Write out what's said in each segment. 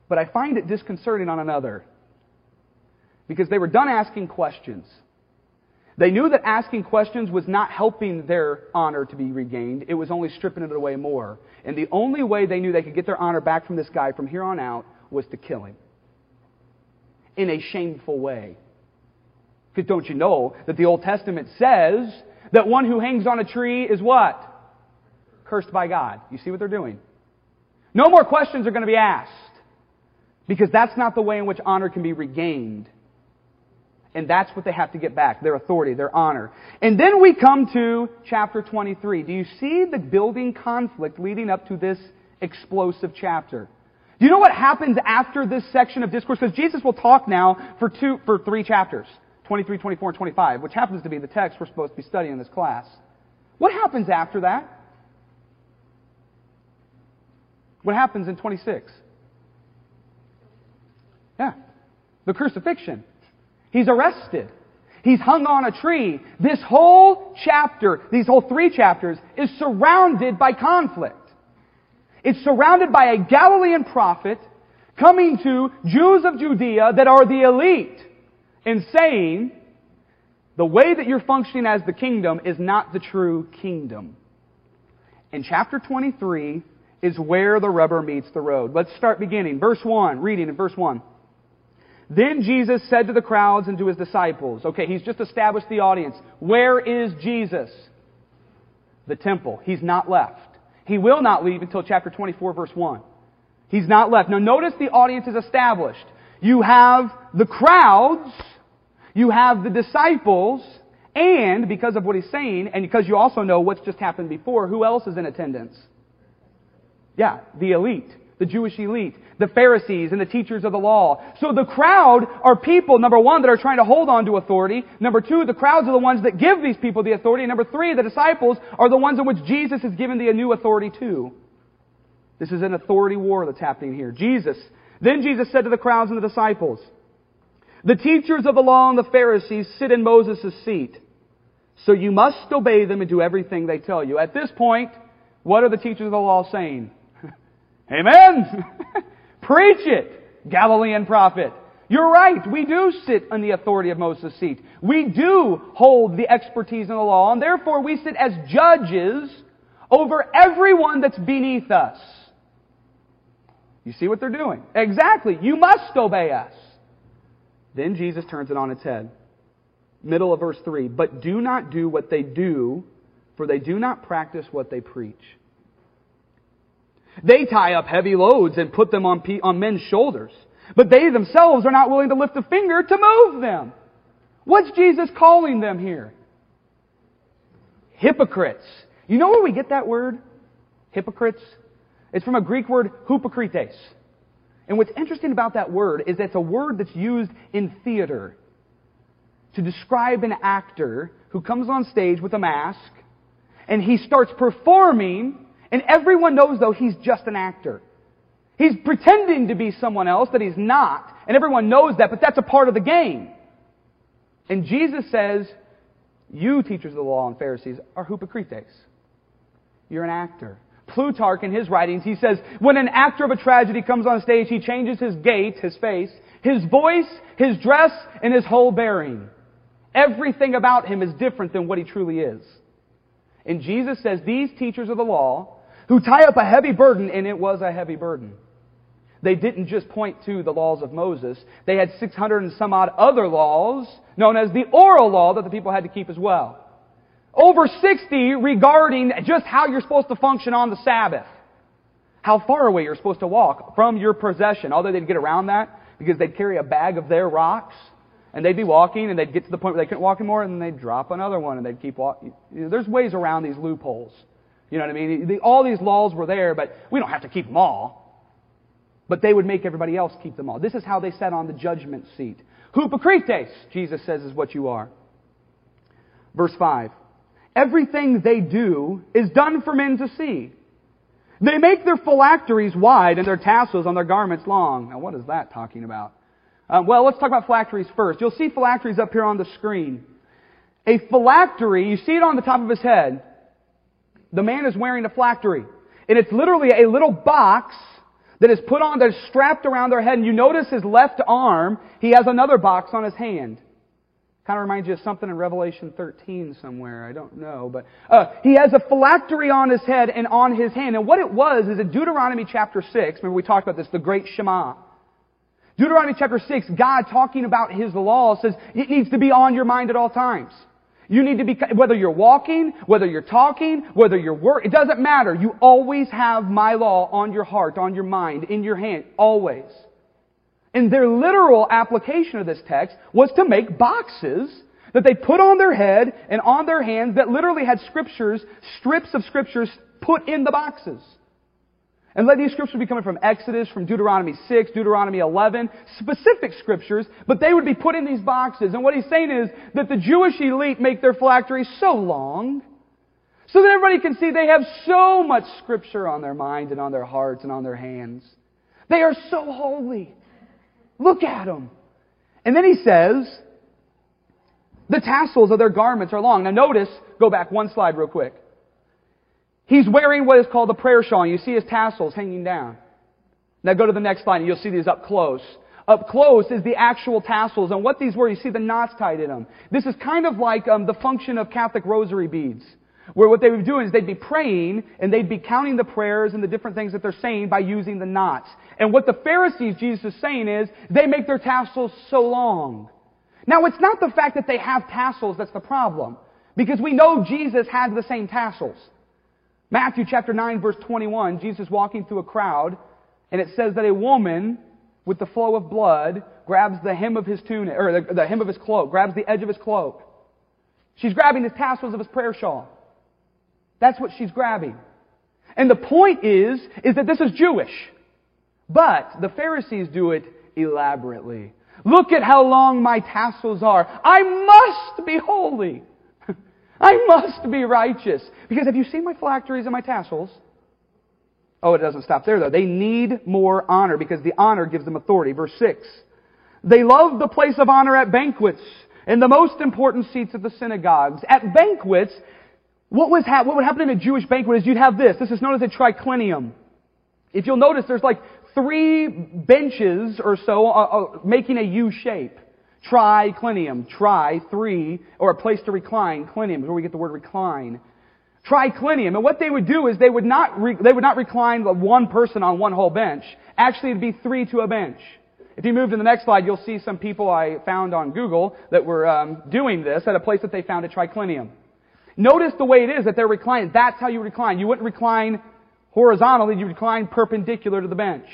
But I find it disconcerting on another. Because they were done asking questions. They knew that asking questions was not helping their honor to be regained. It was only stripping it away more. And the only way they knew they could get their honor back from this guy from here on out was to kill him. In a shameful way. Because don't you know that the Old Testament says that one who hangs on a tree is what? Cursed by God. You see what they're doing? No more questions are going to be asked. Because that's not the way in which honor can be regained. And that's what they have to get back. Their authority, their honor. And then we come to chapter 23. Do you see the building conflict leading up to this explosive chapter? Do you know what happens after this section of discourse? Because Jesus will talk now for 3 chapters. 23, 24, and 25, which happens to be the text we're supposed to be studying in this class. What happens after that? What happens in 26? Yeah, the crucifixion. He's arrested. He's hung on a tree. This whole chapter, these whole 3 chapters, is surrounded by conflict. It's surrounded by a Galilean prophet coming to Jews of Judea that are the elite and saying, the way that you're functioning as the kingdom is not the true kingdom. And chapter 23 is where the rubber meets the road. Let's start beginning. Verse 1, reading in verse 1. Then Jesus said to the crowds and to His disciples, okay, He's just established the audience. Where is Jesus? The temple. He's not left. He will not leave until chapter 24, verse 1. He's not left. Now notice the audience is established. You have the crowds, you have the disciples, and because of what He's saying, and because you also know what's just happened before, who else is in attendance? Yeah, the elite. The Jewish elite, the Pharisees and the teachers of the law. So the crowd are people, number 1, that are trying to hold on to authority. Number 2, the crowds are the ones that give these people the authority. And number 3, the disciples are the ones in which Jesus has given the new authority to. This is an authority war that's happening here. Then Jesus said to the crowds and the disciples, the teachers of the law and the Pharisees sit in Moses' seat. So you must obey them and do everything they tell you. At this point, what are the teachers of the law saying? Amen! Preach it, Galilean prophet. You're right. We do sit on the authority of Moses' seat. We do hold the expertise in the law, and therefore we sit as judges over everyone that's beneath us. You see what they're doing? Exactly. You must obey us. Then Jesus turns it on its head. Middle of verse 3. But do not do what they do, for they do not practice what they preach. They tie up heavy loads and put them on men's shoulders, but they themselves are not willing to lift a finger to move them. What's Jesus calling them here? Hypocrites. You know where we get that word? Hypocrites? It's from a Greek word, hypokrites. And what's interesting about that word is that it's a word that's used in theater to describe an actor who comes on stage with a mask and he starts performing. And everyone knows, though, he's just an actor. He's pretending to be someone else that he's not. And everyone knows that, but that's a part of the game. And Jesus says, you, teachers of the law and Pharisees, are hypocrites. You're an actor. Plutarch, in his writings, he says, when an actor of a tragedy comes on stage, he changes his gait, his face, his voice, his dress, and his whole bearing. Everything about him is different than what he truly is. And Jesus says, these teachers of the law, who tie up a heavy burden, and it was a heavy burden. They didn't just point to the laws of Moses. They had 600 and some odd other laws, known as the oral law, that the people had to keep as well. Over 60 regarding just how you're supposed to function on the Sabbath. How far away you're supposed to walk from your possession. Although they'd get around that, because they'd carry a bag of their rocks, and they'd be walking, and they'd get to the point where they couldn't walk anymore, and they'd drop another one, and they'd keep walking. There's ways around these loopholes. You know what I mean? All these laws were there, but we don't have to keep them all. But they would make everybody else keep them all. This is how they sat on the judgment seat. Hypocrites, Jesus says, is what you are. Verse 5. Everything they do is done for men to see. They make their phylacteries wide and their tassels on their garments long. Now, what is that talking about? Well, let's talk about phylacteries first. You'll see phylacteries up here on the screen. A phylactery, you see it on the top of his head. The man is wearing a phylactery. And it's literally a little box that is put on, that is strapped around their head. And you notice his left arm, he has another box on his hand. Kind of reminds you of something in Revelation 13 somewhere. I don't know. But he has a phylactery on his head and on his hand. And what it was is in Deuteronomy chapter 6, remember we talked about this, the great Shema. Deuteronomy chapter 6, God talking about His law says it needs to be on your mind at all times. You need to be, whether you're walking, whether you're talking, whether you're working, it doesn't matter. You always have my law on your heart, on your mind, in your hand, always. And their literal application of this text was to make boxes that they put on their head and on their hands that literally had scriptures, strips of scriptures put in the boxes. And let these scriptures be coming from Exodus, from Deuteronomy 6, Deuteronomy 11, specific scriptures, but they would be put in these boxes. And what he's saying is that the Jewish elite make their phylacteries so long so that everybody can see they have so much scripture on their mind and on their hearts and on their hands. They are so holy. Look at them. And then he says, the tassels of their garments are long. Now notice, go back one slide real quick. He's wearing what is called the prayer shawl. You see his tassels hanging down. Now go to the next slide and you'll see these up close. Up close is the actual tassels. And what these were, you see the knots tied in them. This is kind of like the function of Catholic rosary beads. Where what they would do is they'd be praying and they'd be counting the prayers and the different things that they're saying by using the knots. And what the Pharisees, Jesus is saying is, they make their tassels so long. Now it's not the fact that they have tassels that's the problem. Because we know Jesus had the same tassels. Matthew chapter 9 verse 21, Jesus walking through a crowd, and it says that a woman with the flow of blood grabs the hem of his tunic, or the hem of his cloak, grabs the edge of his cloak. She's grabbing the tassels of his prayer shawl. That's what she's grabbing. And the point is that this is Jewish. But the Pharisees do it elaborately. Look at how long my tassels are. I must be holy. I must be righteous. Because have you seen my phylacteries and my tassels? Oh, it doesn't stop there though. They need more honor because the honor gives them authority. Verse 6. They love the place of honor at banquets and the most important seats of the synagogues. At banquets, what would happen in a Jewish banquet is you'd have this. This is known as a triclinium. If you'll notice, there's like 3 benches or so making a U shape. Triclinium. Three, or a place to recline. Clinium is where we get the word recline. Triclinium. And what they would do is they would not recline one person on one whole bench. Actually, it'd be 3 to a bench. If you move to the next slide, you'll see some people I found on Google that were doing this at a place that they found a triclinium. Notice the way it is that they're reclining. That's how you recline. You wouldn't recline horizontally, you recline perpendicular to the bench.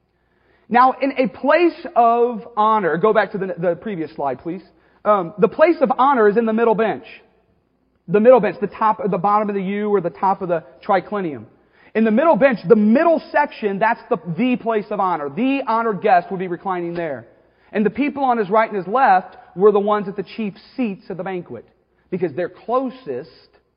Now, in a place of honor, go back to the previous slide, please. The place of honor is in the middle bench. The middle bench, the top, the bottom of the U or the top of the triclinium. In the middle bench, the middle section, that's the place of honor. The honored guest would be reclining there. And the people on his right and his left were the ones at the chief seats of the banquet. Because they're closest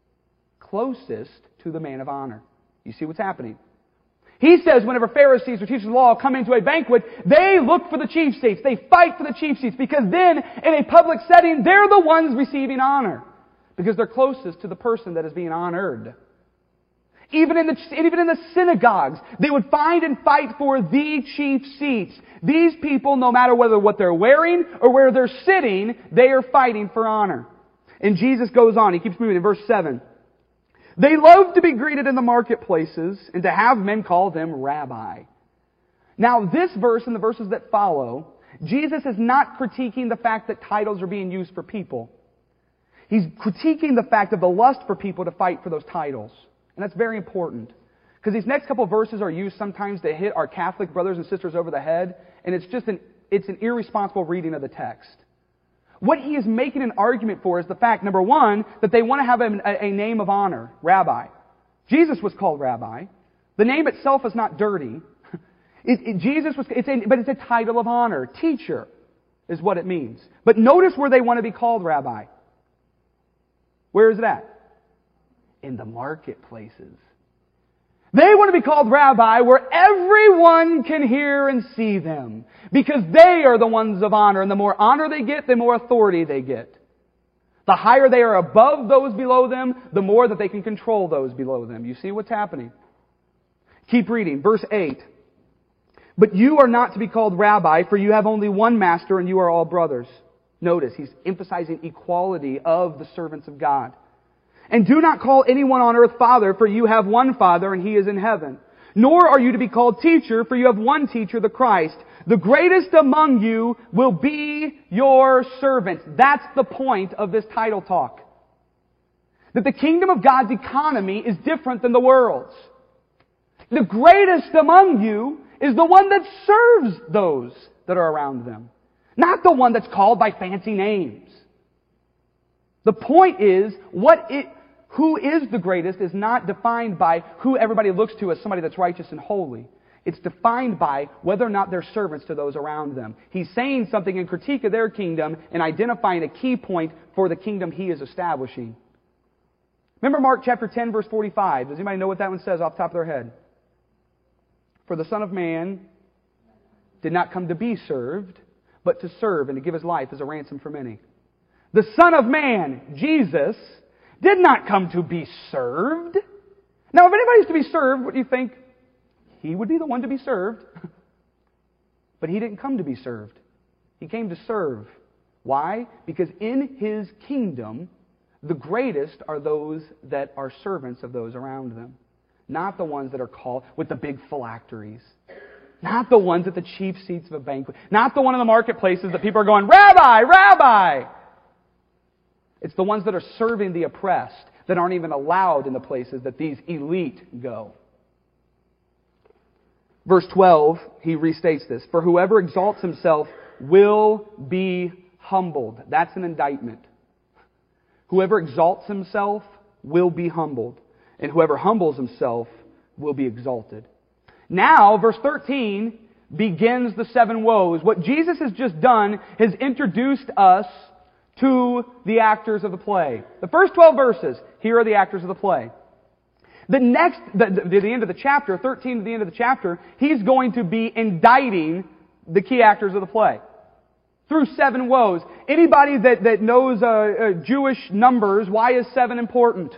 to the man of honor. You see what's happening? He says whenever Pharisees or teachers of the law come into a banquet, they look for the chief seats. They fight for the chief seats because then, in a public setting, they're the ones receiving honor. Because they're closest to the person that is being honored. Even in the synagogues, they would find and fight for the chief seats. These people, no matter what they're wearing or where they're sitting, they are fighting for honor. And Jesus goes on. He keeps moving in verse 7. They love to be greeted in the marketplaces and to have men call them rabbi. Now, this verse and the verses that follow, Jesus is not critiquing the fact that titles are being used for people. He's critiquing the fact of the lust for people to fight for those titles. And that's very important. Because these next couple of verses are used sometimes to hit our Catholic brothers and sisters over the head. And it's an irresponsible reading of the text. What he is making an argument for is the fact, number one, that they want to have a name of honor, rabbi. Jesus was called rabbi. The name itself is not dirty. But it's a title of honor. Teacher is what it means. But notice where they want to be called rabbi. Where is it at? In the marketplaces. They want to be called rabbi where everyone can hear and see them. Because they are the ones of honor. And the more honor they get, the more authority they get. The higher they are above those below them, the more that they can control those below them. You see what's happening? Keep reading. Verse 8. But you are not to be called rabbi, for you have only one master and you are all brothers. Notice, he's emphasizing equality of the servants of God. And do not call anyone on earth Father, for you have one Father and He is in heaven. Nor are you to be called teacher, for you have one teacher, the Christ. The greatest among you will be your servant. That's the point of this title talk. That the kingdom of God's economy is different than the world's. The greatest among you is the one that serves those that are around them. Not the one that's called by fancy names. The point is, who is the greatest is not defined by who everybody looks to as somebody that's righteous and holy. It's defined by whether or not they're servants to those around them. He's saying something in critique of their kingdom and identifying a key point for the kingdom He is establishing. Remember Mark chapter 10, verse 45. Does anybody know what that one says off the top of their head? For the Son of Man did not come to be served, but to serve and to give His life as a ransom for many. The Son of Man, Jesus, did not come to be served. Now, if anybody's to be served, what do you think? He would be the one to be served. But He didn't come to be served. He came to serve. Why? Because in His kingdom, the greatest are those that are servants of those around them. Not the ones that are called with the big phylacteries. Not the ones at the chief seats of a banquet. Not the one in the marketplaces that people are going, Rabbi, Rabbi! It's the ones that are serving the oppressed that aren't even allowed in the places that these elite go. Verse 12, he restates this. For whoever exalts himself will be humbled. That's an indictment. Whoever exalts himself will be humbled. And whoever humbles himself will be exalted. Now, verse 13 begins the 7 woes. What Jesus has just done has introduced us to the actors of the play. The first 12 verses, here are the actors of the play. The end of the chapter, 13 to the end of the chapter, he's going to be indicting the key actors of the play. Through 7 woes. Anybody that knows Jewish numbers, why is 7 important?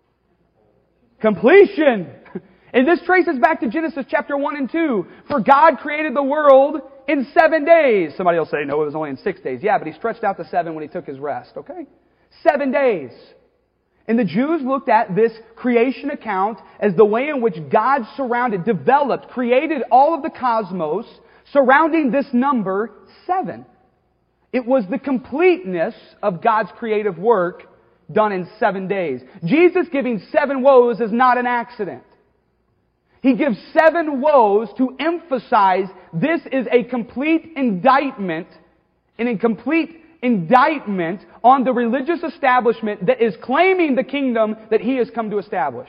Completion. And this traces back to Genesis chapter 1 and 2. For God created the world in 7 days. Somebody will say, no, it was only in 6 days. Yeah, but He stretched out to 7 when He took His rest. Okay? 7 days. And the Jews looked at this creation account as the way in which God developed, created all of the cosmos surrounding this number 7. It was the completeness of God's creative work done in 7 days. Jesus giving 7 woes is not an accident. He gives 7 woes to emphasize this is a complete indictment, an incomplete indictment on the religious establishment that is claiming the kingdom that He has come to establish.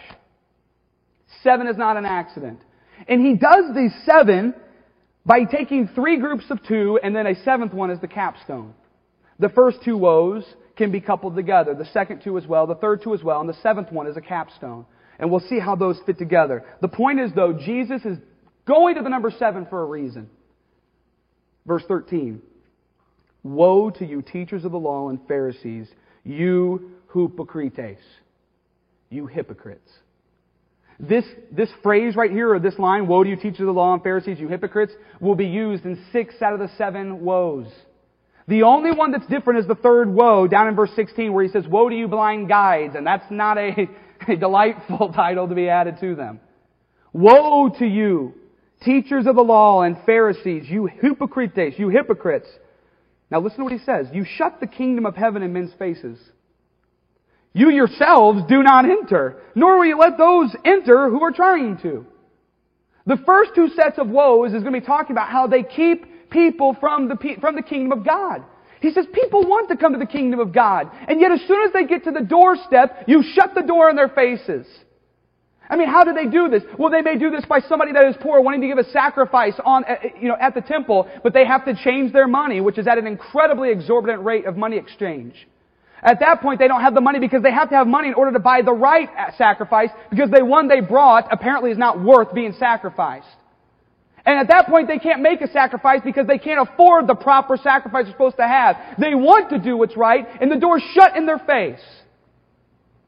7 is not an accident. And He does these 7 by taking 3 groups of 2 and then a 7th one as the capstone. The first 2 woes can be coupled together. The second 2 as well, the third 2 as well, and the 7th one is a capstone. And we'll see how those fit together. The point is, though, Jesus is going to the number 7 for a reason. Verse 13. Woe to you, teachers of the law and Pharisees, you hypocrites. You hypocrites. This phrase right here, or this line, woe to you, teachers of the law and Pharisees, you hypocrites, will be used in 6 out of the 7 woes. The only one that's different is the third woe, down in verse 16, where he says, woe to you, blind guides, and that's not a delightful title to be added to them. Woe to you, teachers of the law and Pharisees, you hypocrites, you hypocrites. Now listen to what he says. You shut the kingdom of heaven in men's faces. You yourselves do not enter, nor will you let those enter who are trying to. The first 2 sets of woes is going to be talking about how they keep people from the kingdom of God. He says people want to come to the kingdom of God, and yet as soon as they get to the doorstep, you shut the door in their faces. I mean, how do they do this? Well, they may do this by somebody that is poor wanting to give a sacrifice at the temple, but they have to change their money, which is at an incredibly exorbitant rate of money exchange. At that point, they don't have the money because they have to have money in order to buy the right sacrifice, because the one they brought apparently is not worth being sacrificed. And at that point, they can't make a sacrifice because they can't afford the proper sacrifice they're supposed to have. They want to do what's right, and the door's shut in their face.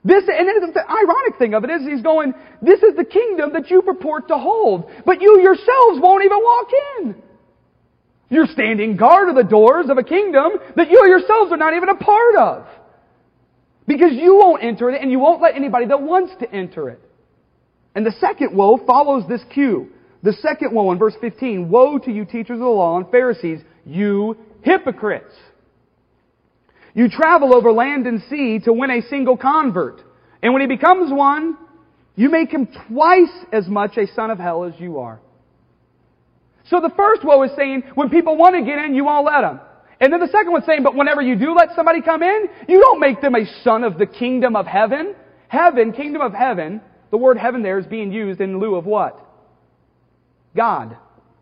And then the ironic thing of it is he's going, this is the kingdom that you purport to hold, but you yourselves won't even walk in. You're standing guard of the doors of a kingdom that you yourselves are not even a part of. Because you won't enter it, and you won't let anybody that wants to enter it. And the second woe follows this cue. The second woe in verse 15, woe to you teachers of the law and Pharisees, you hypocrites! You travel over land and sea to win a single convert. And when he becomes one, you make him twice as much a son of hell as you are. So the first woe is saying, when people want to get in, you won't let them. And then the second one's saying, but whenever you do let somebody come in, you don't make them a son of the kingdom of heaven. Heaven, kingdom of heaven, the word heaven there is being used in lieu of what? God.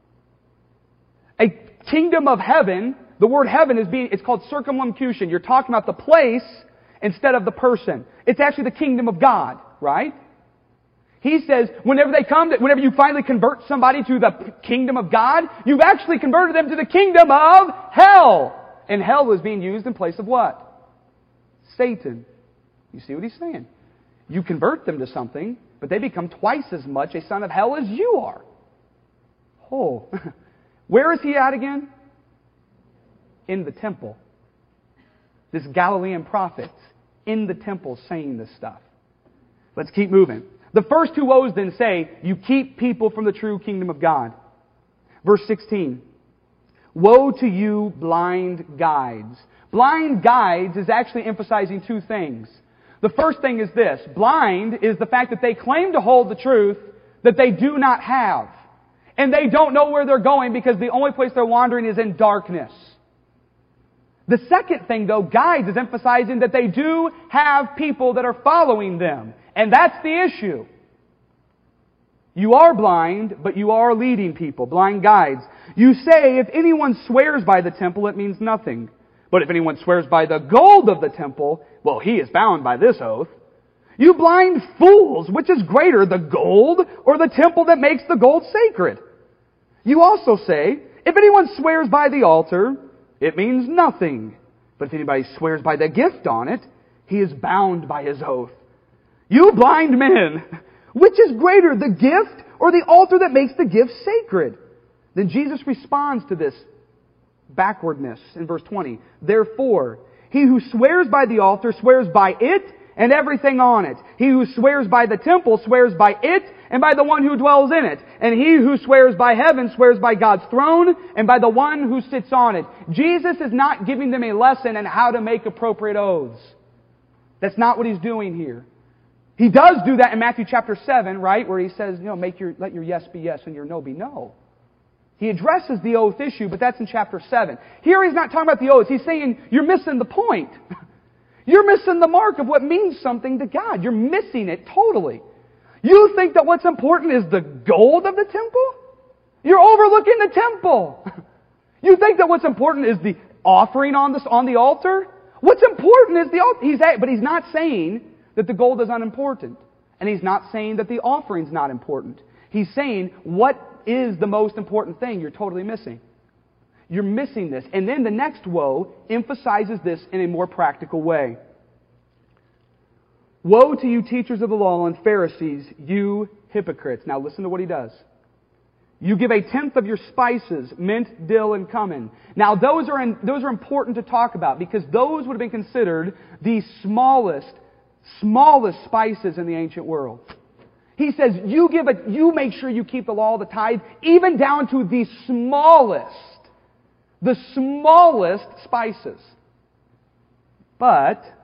A kingdom of heaven, the word heaven it's called circumlocution. You're talking about the place instead of the person. It's actually the kingdom of God, right? He says, whenever you finally convert somebody to the kingdom of God, you've actually converted them to the kingdom of hell. And hell is being used in place of what? Satan. You see what he's saying? You convert them to something, but they become twice as much a son of hell as you are. Oh. Where is he at again? In the temple. This Galilean prophet in the temple saying this stuff. Let's keep moving. The first two woes then say, you keep people from the true kingdom of God. Verse 16. Woe to you, blind guides. Blind guides is actually emphasizing two things. The first thing is this. Blind is the fact that they claim to hold the truth that they do not have. And they don't know where they're going because the only place they're wandering is in darkness. The second thing, though, guides is emphasizing that they do have people that are following them. And that's the issue. You are blind, but you are leading people, blind guides. You say, if anyone swears by the temple, it means nothing. But if anyone swears by the gold of the temple, well, he is bound by this oath. You blind fools, which is greater, the gold or the temple that makes the gold sacred? You also say, if anyone swears by the altar, it means nothing. But if anybody swears by the gift on it, he is bound by his oath. You blind men, which is greater, the gift or the altar that makes the gift sacred? Then Jesus responds to this backwardness in verse 20. Therefore, he who swears by the altar swears by it and everything on it. He who swears by the temple swears by it and by the one who dwells in it. And he who swears by heaven swears by God's throne and by the one who sits on it. Jesus is not giving them a lesson on how to make appropriate oaths. That's not what he's doing here. He does do that in Matthew chapter 7, right? Where he says, let your yes be yes and your no be no. He addresses the oath issue, but that's in chapter 7. Here he's not talking about the oaths. He's saying, you're missing the point. You're missing the mark of what means something to God. You're missing it totally. You think that what's important is the gold of the temple? You're overlooking the temple. You think that what's important is the offering on the altar? What's important is the altar. But he's not saying that the gold is unimportant. And he's not saying that the offering's not important. He's saying, what is the most important thing you're totally missing? You're missing this. And then the next woe emphasizes this in a more practical way. Woe to you teachers of the law and Pharisees, you hypocrites. Now listen to what he does. You give 1/10 of your spices, mint, dill, and cumin. Now those are important to talk about because those would have been considered the smallest spices in the ancient world. He says, you make sure you keep the law of the tithe, even down to the smallest spices. But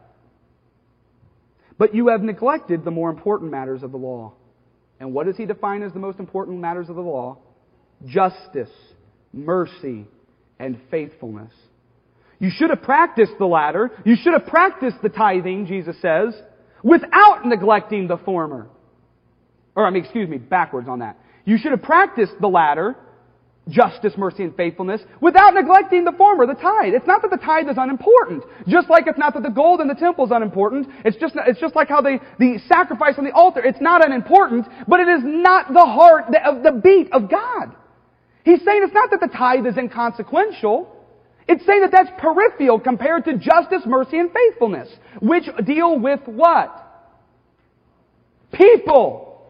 you have neglected the more important matters of the law. And what does he define as the most important matters of the law? Justice, mercy, and faithfulness. You should have practiced the latter. You should have practiced the tithing, Jesus says, without neglecting the former. Backwards on that. You should have practiced the latter, justice, mercy, and faithfulness, without neglecting the former, the tithe. It's not that the tithe is unimportant. Just like it's not that the gold in the temple is unimportant. It's just like how the sacrifice on the altar, it's not unimportant, but it is not the heart of the beat of God. He's saying it's not that the tithe is inconsequential. It's saying that that's peripheral compared to justice, mercy, and faithfulness, which deal with what? people.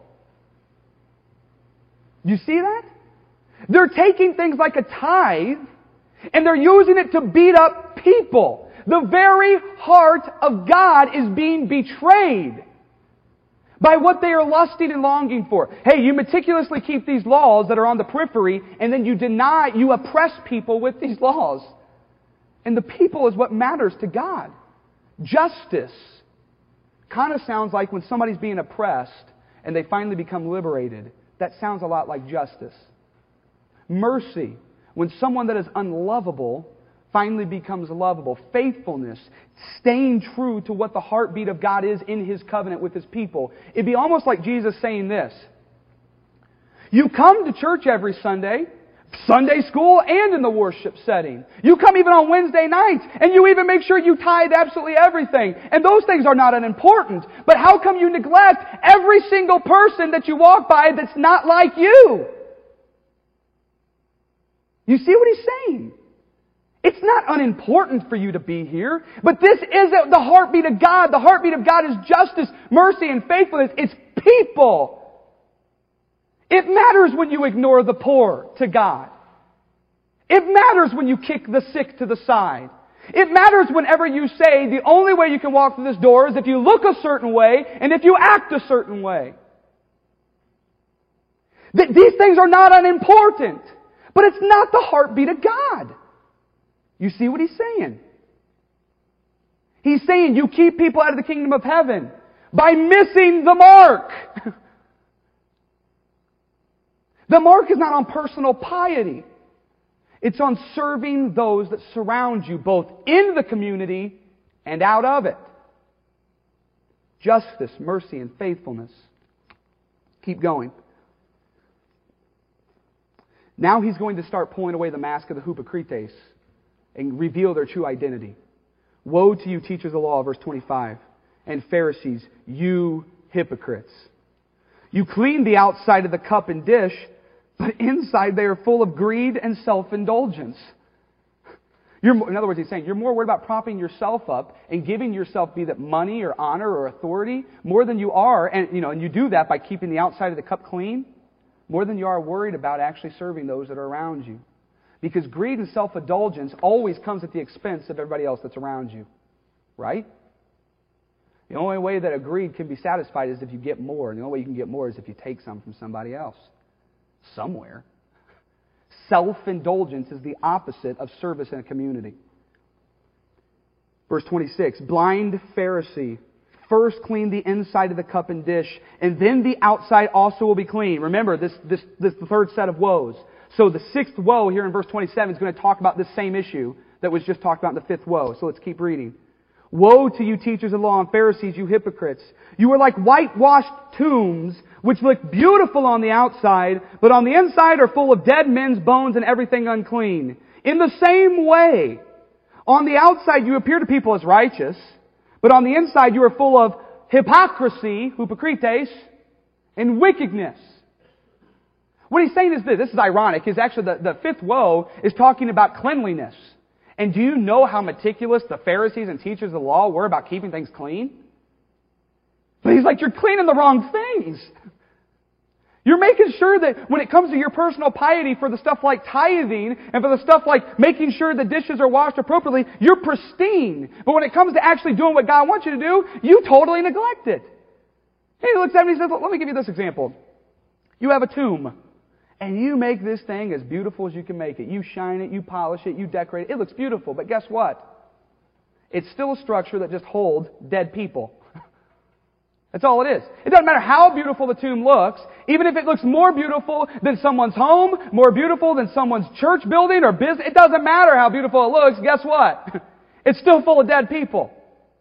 You see that? They're taking things like a tithe and they're using it to beat up people. The very heart of God is being betrayed by what they are lusting and longing for. Hey, you meticulously keep these laws that are on the periphery, and then you oppress people with these laws. And the people is what matters to God. Justice kind of sounds like when somebody's being oppressed and they finally become liberated. That sounds a lot like justice. Mercy, when someone that is unlovable finally becomes lovable. Faithfulness, staying true to what the heartbeat of God is in His covenant with His people. It'd be almost like Jesus saying this. You come to church every Sunday, Sunday school and in the worship setting. You come even on Wednesday nights, and you even make sure you tithe absolutely everything. And those things are not unimportant. But how come you neglect every single person that you walk by that's not like you? You see what He's saying? It's not unimportant for you to be here, but this isn't the heartbeat of God. The heartbeat of God is justice, mercy, and faithfulness. It's people. It matters when you ignore the poor to God. It matters when you kick the sick to the side. It matters whenever you say the only way you can walk through this door is if you look a certain way and if you act a certain way. These things are not unimportant, but it's not the heartbeat of God. You see what He's saying? He's saying you keep people out of the kingdom of heaven by missing the mark. The mark is not on personal piety. It's on serving those that surround you, both in the community and out of it. Justice, mercy, and faithfulness. Keep going. Now He's going to start pulling away the mask of the hypocrites and reveal their true identity. Woe to you, teachers of the law, verse 25, and Pharisees, you hypocrites. You clean the outside of the cup and dish, but inside they are full of greed and self-indulgence. In other words, He's saying, you're more worried about propping yourself up and giving yourself be that money or honor or authority more than you are, and you do that by keeping the outside of the cup clean, more than you are worried about actually serving those that are around you. Because greed and self-indulgence always comes at the expense of everybody else that's around you. Right? The only way that a greed can be satisfied is if you get more. And the only way you can get more is if you take some from somebody else. Somewhere. Self-indulgence is the opposite of service in a community. Verse 26, blind Pharisee, first clean the inside of the cup and dish, and then the outside also will be clean. Remember, this is the third set of woes. So the sixth woe here in verse 27 is going to talk about this same issue that was just talked about in the fifth woe. So let's keep reading. Woe to you, teachers of law and Pharisees, you hypocrites! You are like whitewashed tombs, which look beautiful on the outside, but on the inside are full of dead men's bones and everything unclean. In the same way, on the outside you appear to people as righteous, but on the inside you are full of hypocrisy, hypocrites, and wickedness. What He's saying is this is ironic, is actually the fifth woe is talking about cleanliness. And do you know how meticulous the Pharisees and teachers of the law were about keeping things clean? But He's like, you're cleaning the wrong things. You're making sure that when it comes to your personal piety for the stuff like tithing and for the stuff like making sure the dishes are washed appropriately, you're pristine. But when it comes to actually doing what God wants you to do, you totally neglect it. He looks at me and says, let me give you this example. You have a tomb. And you make this thing as beautiful as you can make it. You shine it, you polish it, you decorate it. It looks beautiful, but guess what? It's still a structure that just holds dead people. That's all it is. It doesn't matter how beautiful the tomb looks, even if it looks more beautiful than someone's home, more beautiful than someone's church building or business. It doesn't matter how beautiful it looks. Guess what? It's still full of dead people.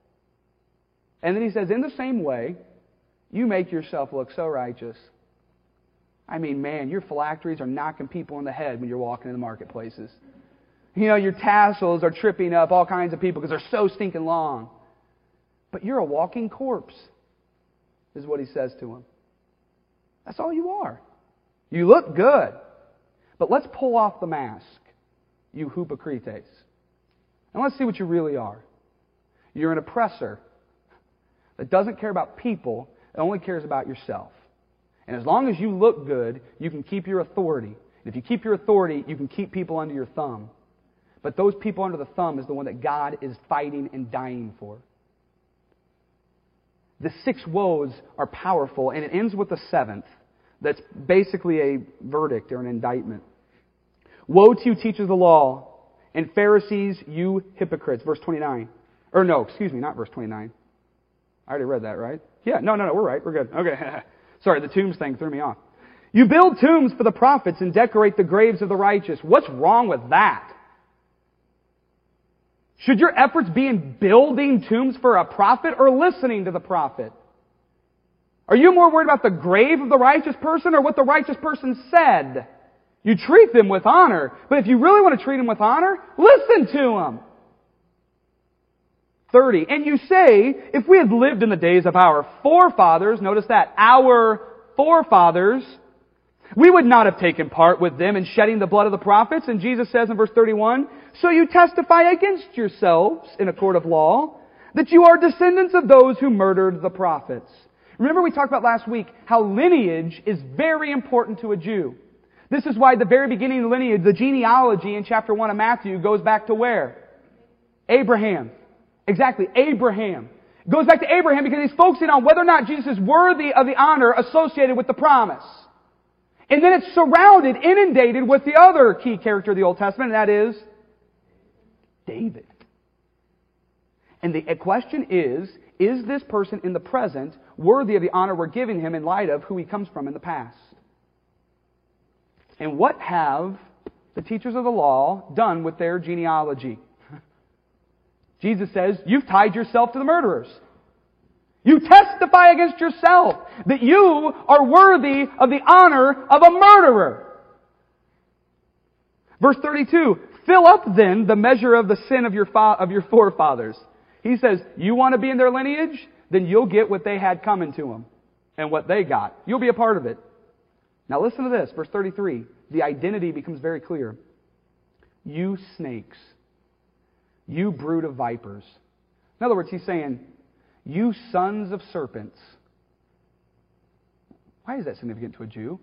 And then He says, in the same way, you make yourself look so righteous. I mean, man, your phylacteries are knocking people in the head when you're walking in the marketplaces. Your tassels are tripping up all kinds of people because they're so stinking long. But you're a walking corpse, is what He says to them. That's all you are. You look good. But let's pull off the mask, you hypocrites. And let's see what you really are. You're an oppressor that doesn't care about people It only cares about yourself. And as long as you look good, you can keep your authority. And if you keep your authority, you can keep people under your thumb. But those people under the thumb is the one that God is fighting and dying for. The 6 woes are powerful, and it ends with the 7th. That's basically a verdict or an indictment. Woe to you, teachers of the law, and Pharisees, you hypocrites. Verse 29. Or no, excuse me, not verse 29. I already read that, right? Yeah, no, we're right. We're good. Okay. Sorry, the tombs thing threw me off. You build tombs for the prophets and decorate the graves of the righteous. What's wrong with that? Should your efforts be in building tombs for a prophet or listening to the prophet? Are you more worried about the grave of the righteous person or what the righteous person said? You treat them with honor, but if you really want to treat them with honor, listen to them. 30. And you say, if we had lived in the days of our forefathers, notice that, our forefathers, we would not have taken part with them in shedding the blood of the prophets. And Jesus says in verse 31, so you testify against yourselves in a court of law that you are descendants of those who murdered the prophets. Remember we talked about last week how lineage is very important to a Jew. This is why the very beginning of the lineage, the genealogy in chapter 1 of Matthew goes back to where? Abraham. Exactly, Abraham. It goes back to Abraham because he's focusing on whether or not Jesus is worthy of the honor associated with the promise. And then it's surrounded, inundated with the other key character of the Old Testament, and that is David. And the question is this person in the present worthy of the honor we're giving him in light of who he comes from in the past? And what have the teachers of the law done with their genealogy? Jesus says, you've tied yourself to the murderers. You testify against yourself that you are worthy of the honor of a murderer. Verse 32, fill up then the measure of the sin of your forefathers. He says, you want to be in their lineage? Then you'll get what they had coming to them and what they got. You'll be a part of it. Now listen to this, verse 33. The identity becomes very clear. You snakes. You brood of vipers. In other words, he's saying, you sons of serpents. Why is that significant to a Jew?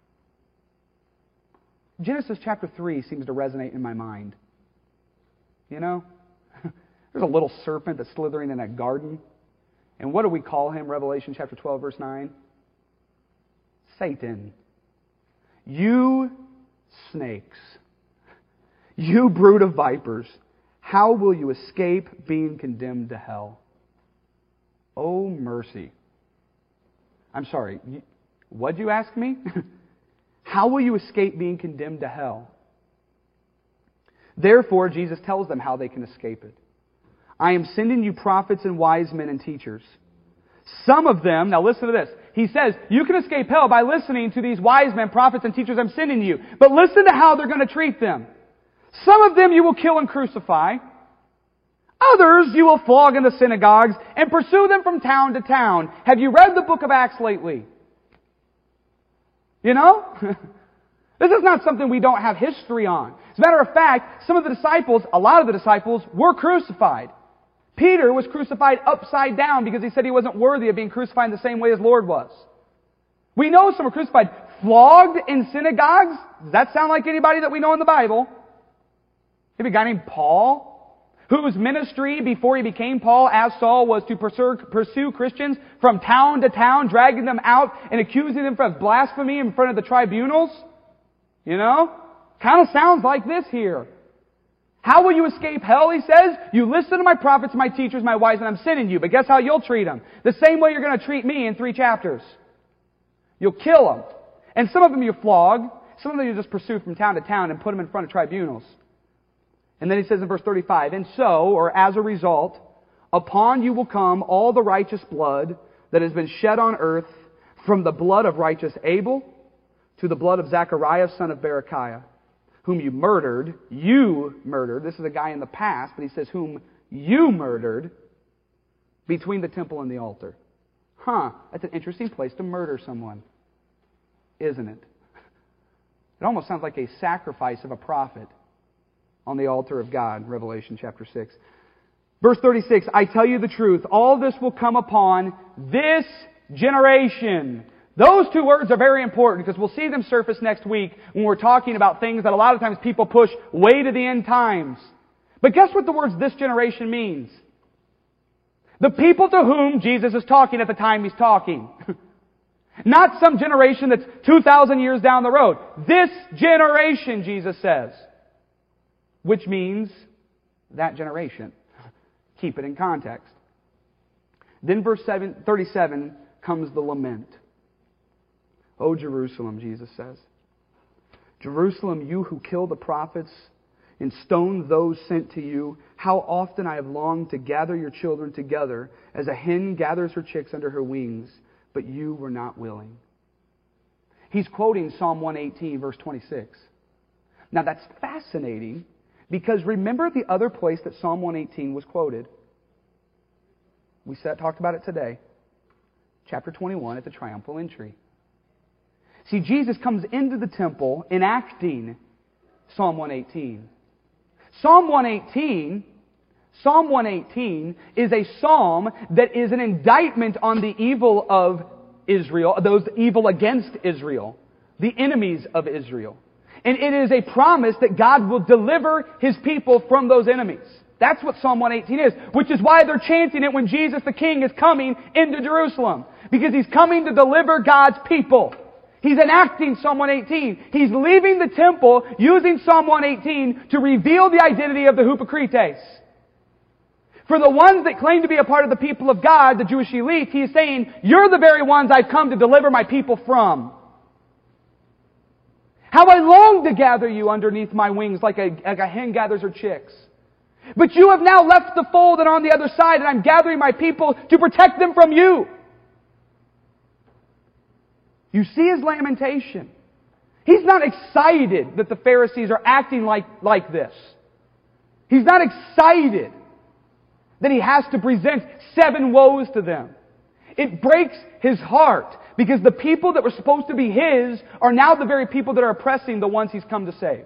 Genesis chapter 3 seems to resonate in my mind. You know? There's a little serpent that's slithering in that garden. And what do we call him? Revelation chapter 12, verse 9. Satan. You snakes. You brood of vipers. How will you escape being condemned to hell? Oh, mercy. I'm sorry. What'd you ask me? How will you escape being condemned to hell? Therefore, Jesus tells them how they can escape it. I am sending you prophets and wise men and teachers. Some of them, now listen to this. He says, you can escape hell by listening to these wise men, prophets, and teachers I'm sending you. But listen to how they're going to treat them. Some of them you will kill and crucify. Others you will flog in the synagogues and pursue them from town to town. Have you read the book of Acts lately? You know? This is not something we don't have history on. As a matter of fact, some of the disciples, a lot of the disciples, were crucified. Peter was crucified upside down because he said he wasn't worthy of being crucified in the same way as Lord was. We know some were crucified. Flogged in synagogues? Does that sound like anybody that we know in the Bible? Maybe a guy named Paul, whose ministry before he became Paul as Saul was to pursue Christians from town to town, dragging them out and accusing them of blasphemy in front of the tribunals. You know? Kind of sounds like this here. How will you escape hell, he says? You listen to my prophets, my teachers, my wise men, I'm sending you. But guess how you'll treat them? The same way you're going to treat me in 3 chapters. You'll kill them. And some of them you flog. Some of them you just pursue from town to town and put them in front of tribunals. And then he says in verse 35, and so, or as a result, upon you will come all the righteous blood that has been shed on earth, from the blood of righteous Abel to the blood of Zachariah, son of Berechiah, whom you murdered. This is a guy in the past, but he says, whom you murdered between the temple and the altar. That's an interesting place to murder someone, isn't it? It almost sounds like a sacrifice of a prophet on the altar of God, Revelation chapter 6. Verse 36, I tell you the truth, all this will come upon this generation. Those two words are very important because we'll see them surface next week when we're talking about things that a lot of times people push way to the end times. But guess what the words this generation means? The people to whom Jesus is talking at the time He's talking. Not some generation that's 2,000 years down the road. This generation, Jesus says. Which means that generation. Keep it in context. Then verse 37 comes the lament. O Jerusalem, Jesus says. Jerusalem, you who kill the prophets and stone those sent to you, how often I have longed to gather your children together as a hen gathers her chicks under her wings, but you were not willing. He's quoting Psalm 118, verse 26. Now that's fascinating because remember the other place that Psalm 118 was quoted? We talked about it today. Chapter 21 at the triumphal entry. See, Jesus comes into the temple enacting Psalm 118. Psalm 118 is a psalm that is an indictment on the evil of Israel, those evil against Israel, the enemies of Israel. And it is a promise that God will deliver His people from those enemies. That's what Psalm 118 is, which is why they're chanting it when Jesus the King is coming into Jerusalem. Because He's coming to deliver God's people. He's enacting Psalm 118. He's leaving the temple using Psalm 118 to reveal the identity of the Hypocrites. For the ones that claim to be a part of the people of God, the Jewish elite, He's saying, you're the very ones I've come to deliver my people from. How I long to gather you underneath my wings like a hen gathers her chicks. But you have now left the fold and on the other side, and I'm gathering my people to protect them from you. You see his lamentation. He's not excited that the Pharisees are acting like this. He's not excited that he has to present 7 woes to them. It breaks his heart because the people that were supposed to be his are now the very people that are oppressing the ones he's come to save.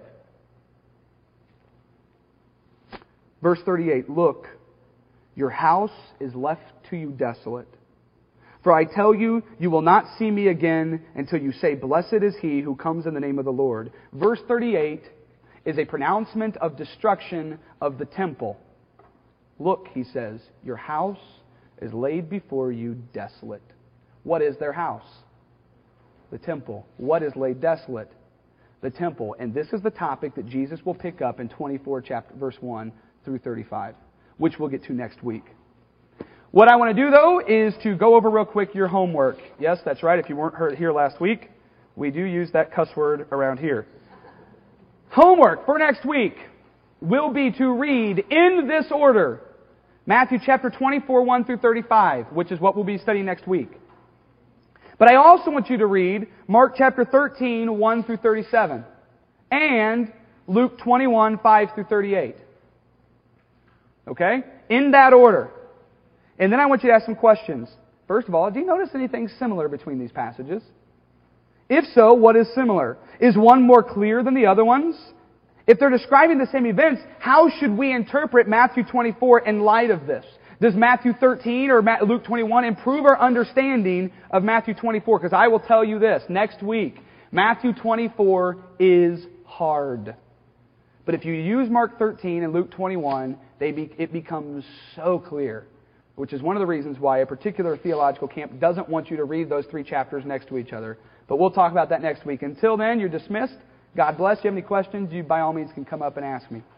Verse 38, look, your house is left to you desolate. For I tell you, you will not see me again until you say, blessed is he who comes in the name of the Lord. Verse 38 is a pronouncement of destruction of the temple. Look, he says, your house is laid before you desolate. What is their house? The temple. What is laid desolate? The temple. And this is the topic that Jesus will pick up in 24 verse 1 through 35, which we'll get to next week. What I want to do, though, is to go over real quick your homework. Yes, that's right. If you weren't here last week, we do use that cuss word around here. Homework for next week will be to read in this order Matthew chapter 24, 1 through 35, which is what we'll be studying next week. But I also want you to read Mark chapter 13, 1 through 37, and Luke 21, 5 through 38. Okay? In that order. And then I want you to ask some questions. First of all, do you notice anything similar between these passages? If so, what is similar? Is one more clear than the other ones? If they're describing the same events, how should we interpret Matthew 24 in light of this? Does Matthew 13 or Luke 21 improve our understanding of Matthew 24? Because I will tell you this, next week, Matthew 24 is hard. But if you use Mark 13 and Luke 21, it becomes so clear. Which is one of the reasons why a particular theological camp doesn't want you to read those 3 chapters next to each other. But we'll talk about that next week. Until then, you're dismissed. God bless. If you have any questions, you by all means can come up and ask me.